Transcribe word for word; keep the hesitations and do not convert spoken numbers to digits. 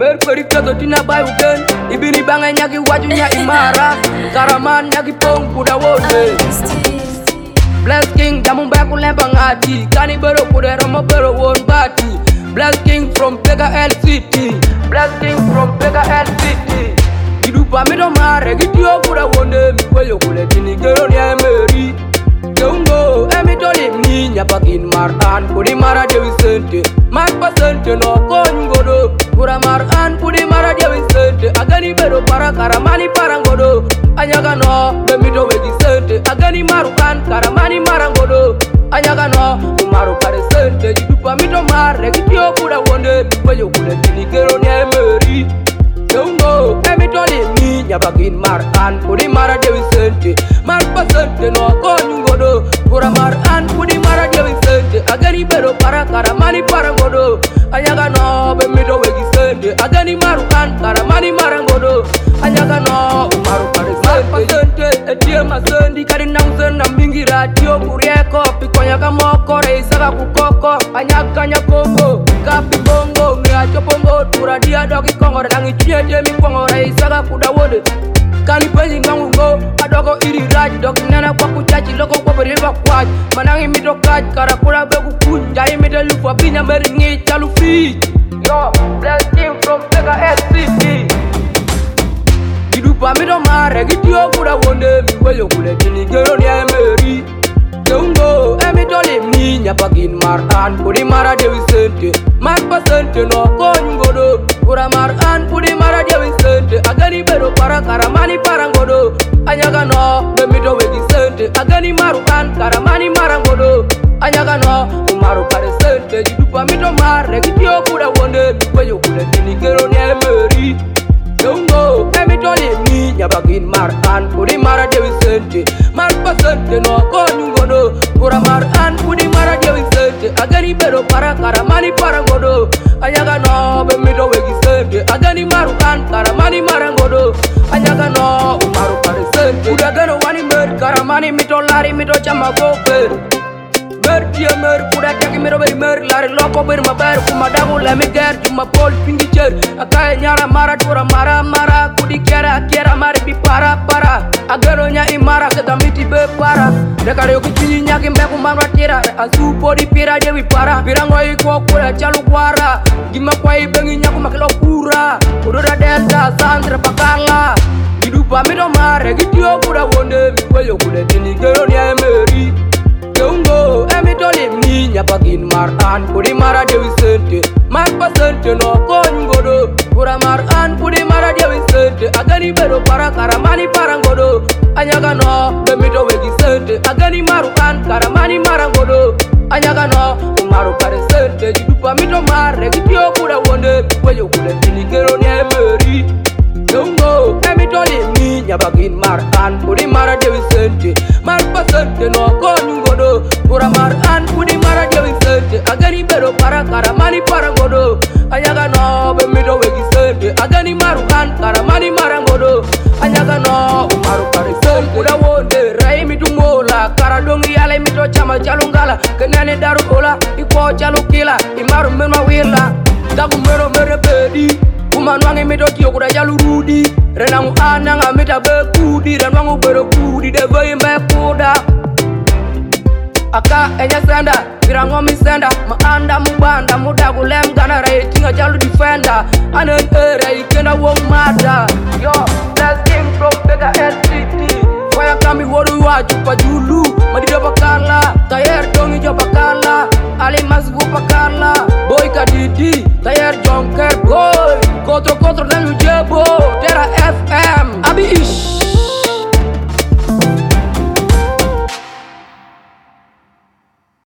Ber kweri kato tina bayu gen Ibini bange nyaki waju nya imara Karaman nyaki pong kuda wone Bless King jamu baku lempa ngati Kani bero kuda romo bero won bati Bless King from Pega L City Bless King from Pega L City Kidupa mido mare Gitio kuda wone Mikweyo kule tini gero ni emeri Jungo emito limni Nyapakin maran Kudi mara dewi sente Marpa sente no kongodo Kura maran Kudi mara dewi sente Agani bero para karamani parangodo Anyaga no Bemito wegi sente Agani marukan karamani marangodo Anyaga no Umaru kare sente Jidupa mito mare Gitio kuda wonde Mikweyo kule tini gero ni emeri Jungo emito limni Nyapakin maran Kudi mara dewi sente Marpa sente no kongodo Kura maran Kudi mara dewi sente Agani bero para karamani parangodo Anyaga no Bemito wegi sente Agani marukan karamani marangodo Anyaga no Umaru kare sente sente Etie masendi Kari nang senda mingi radio Kurieko Pikonya kamoko Reisaka kukoko Anyaga nyakongo Kapi bongo Ngiacho bongo Turadia doki kongo Dangi chunye jemi kongo Reisaka kudawode Kani penyi ngangu ngo Adoko iri raj Dok nana kwa kuchachi Loko kwa beriva kwaj Manangi mito kaj Karakura beku kunja Imite lufa Binya meri ngi chalu fit Yo Bless King from Pega L City Kidupa mito mare Gitio kuda wonde Mikweyo kule tini gero ni emeri Jungo emito limni Nyapakin maran Kudi mara dewi sente Marpa sente no kongodo Kura maran Kudi mara dewi sente Agani bero para karamani parangodo Anyaga no Bemito wegi sente Agani marukan karamani marangodo Anyaga no Umaru kare sente Jidupa mito mare Gitio kuda wonde Mikweyo kule tini gero ni emeri Jungo emito limni Nyapakin maran Kudi mara dewi sente Marpa sente no kongodo Kura maran Kudi mara dewi sente Agani bero para karamani parangodo Anyaga no Bemito wegi sente Agani marukan karamani marangodo Anyaga no Umaru kare sente Uda gano wani mer Karamani mito lari mito chama gofer Mer tia mer Kuda taki miro beri mer Lari loko beri maber Kumadagu lemi ger Juma pol pingi cher Akaya nyara mara Tura mara mara Kudi kera kera mari bi para para Agero nya imara Keta miti be para Dekare yoki chini nyaki mbeku manwa tira Asu podi pira dewi para Pirango iko kura chalu kwara Gima kwa ibengi nyaku makilo kura Kudura delta Sandra pakala Kidupa mito mare Gitio kuda wonde Mikweyo kule tini gero ni emeri Jungo emito limni Nyapakin maran Kudi mara dewi sente Marpa sente no kongodo Kura maran Kudi mara dewi sente Agani bero para karamani parangodo Anyaga no Bemito wegi sente Agani marukan karamani marangodo Anyaga no Umaru kare sente Jidupa mito mare Gitio kuda wonde Mikweyo kule tini gero ni emeri Jungo emito limni Nyapakin maran Kudi mara dewi sente Marpa sente no kongodo Kura maran Kudi mara dewi sente Agani bero para karamani parangodo Anyaga no Bemito wegi sente Agani marukan karamani marangodo Anyaga no Umaru kare sente Kuda wonde Rai mitu mola Karadongi yale mito chama jalungala Kenene daru ola Iko jalu kila Imaru menma wila Dagu mero mere bedi Kumanwangi mito tiyo kuda jalu rudi Renangu ananga mita be kudi Renangu bero kudi Devo imbe kuda Aka enya senda Pirango mi senda Maanda mubanda Muda gulem gana Rai tinga jalu defender Anen ere ikenda wong mada Yo Bless King from Pega L City Kwaya kami wodu wa chupa julu Madido pakala Tayer dongi jo pakala Ali masgu pakala Boy kadidi Tayer jonker boy Kotro kotro dan